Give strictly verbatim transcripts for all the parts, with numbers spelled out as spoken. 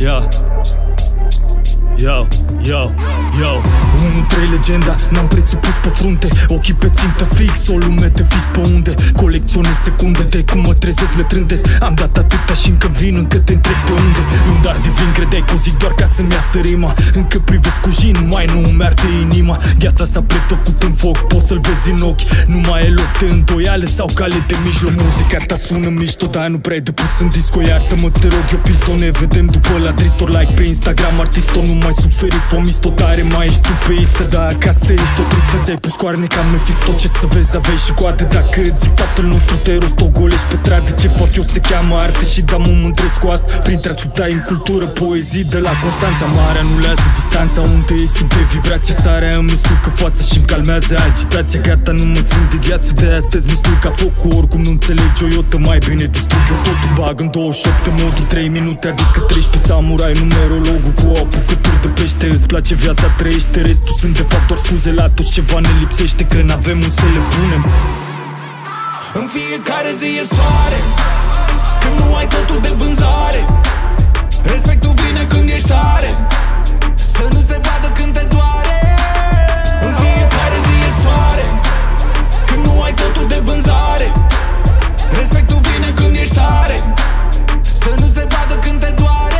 Yo, yo, yo, yo. unu trei legenda, n-am prețul pus pe frunte. Ochii pe țintă fix, o lume te vis pe unde. Colecționez secunde, de cum mă trezesc le trântesc. Am dat atâta și încă vin, încă te întreb de unde. Un dar divin, credeai că o zic doar ca să-mi iasă rima. Încă privesc cu jin, mai nu îmi arde inima. Gheața s-a prefăcut în foc, poți să-l vezi în ochi. Nu mai e loc de îndoială sau cale de mijloc. Muzica ta sună mișto, dar nu prea e de pus în disco. Iartă-mă, te rog, eu piston, ne vedem după la Tristor. Like pe Instagram, artiston, nu mai suferi fomisto. Tare mai ești tu pe istă, dar acasă ești tot tristă. Ți-ai pus coarne ca Mephisto, ce să vezi, aveai și coade. Dacă îți zic tatăl nostru, te rostogolești pe stradă. Ce fac eu se cheamă arte și da, mă mândresc cu asta. Printre atâta în cultură, poezii de la Constanța. Marea anulează distanța, unde îi simte vibrația. Sarea îmi sucă fața și-mi calmează agitația. Gata, nu mă simt de gheață, de astăzi mi stui ca focul. Oricum nu înțelegi o iotă, mai bine distrug eu totul. Bag în douăzeci și opt de moduri, trei minute, adică treisprezece samurai. Numerologul cu apucături de pește. Îți place viața, trăiește, restul sunt de fapt doar scuze. La toți ceva ne lipsește, că n-avem un să le punem. În fiecare zi e soare, când nu ai totul de vânzare. Respectul vine când ești tare, să nu se vadă când te doare. În fiecare zi e soare, când nu ai totul de vânzare. Respectul vine când ești tare, să nu se vadă când te doare.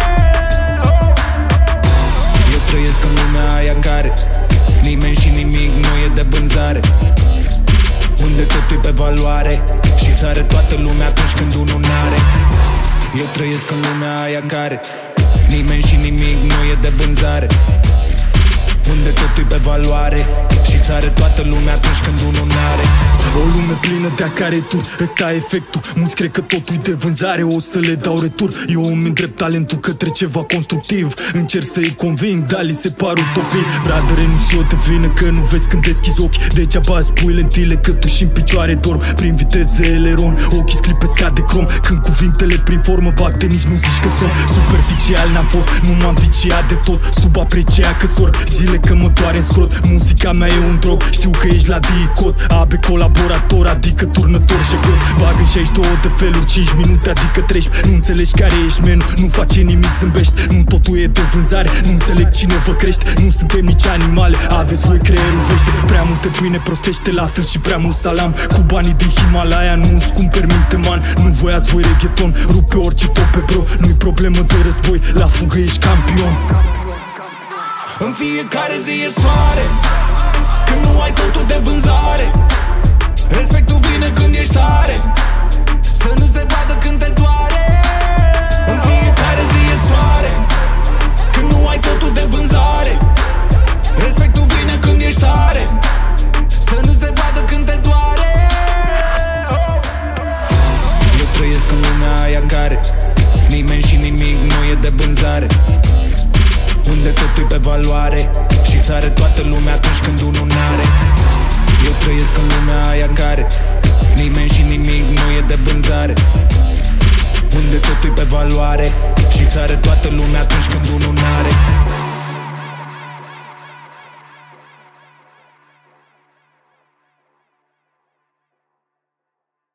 Eu trăiesc în lumea aia care nimeni și nimic nu e de vânzare, unde totul e pe valoare și sare toată lumea atunci când unul n-are. Eu trăiesc în lumea aia care nimeni și nimic nu e de vânzare, unde totul e pe valoare și sare toată lumea atunci când unul n-are. O lume plină de-a care tur, ăsta e efectul. Mulți cred că totul e de vânzare, o să le dau retur. Eu îmi îndrept talentul către ceva constructiv. Încerc să-i conving, dar li se par utopii. Bradere, nu s-o de vină că nu vezi când deschizi ochi. Degeaba spui lentile că tu și-n picioare dorm. Prin viteză eleron, ochii sclipesc ca de crom. Când cuvintele prin formă bag de nici nu zici că sunt superficial. N-am fost, nu m-am viciat de tot. Subaprecia că sor zile că mă doare în scrot. Muzica mea e un drog, știu că ești la dicot. A B colaborator, adică turnător jegos. Bag în șaizeci și două de feluri, cinci minute, adică treisprezece. Nu înțelegi care ești menu, nu face nimic, zâmbești. Nu totul e de vânzare, nu înțeleg cine vă crește. Nu suntem nici animale, aveți voi creierul vește. Prea multe pâine prostește, la fel și prea mult salam. Cu banii din Himalaya nu-ți cumperi minte, man. Nu voiați voi reggaeton, rupe orice top pe bro. Nu-i problemă de război, la fugă ești campion. În fiecare zi e soare, când nu ai totul de vânzare. Respectul vine când ești tare, să nu se vadă când te doare. În fiecare zi e soare, când nu ai totul de vânzare. Respectul vine când ești tare, să nu se vadă când te doare. Eu trăiesc în lumea aia care nimeni și nimic nu e de vânzare, unde totul e pe valoare și sare toată lumea atunci când unul n-are. Eu trăiesc în lumea aia care nimeni și nimic nu e de vânzare, unde totul e pe valoare și sare toată lumea atunci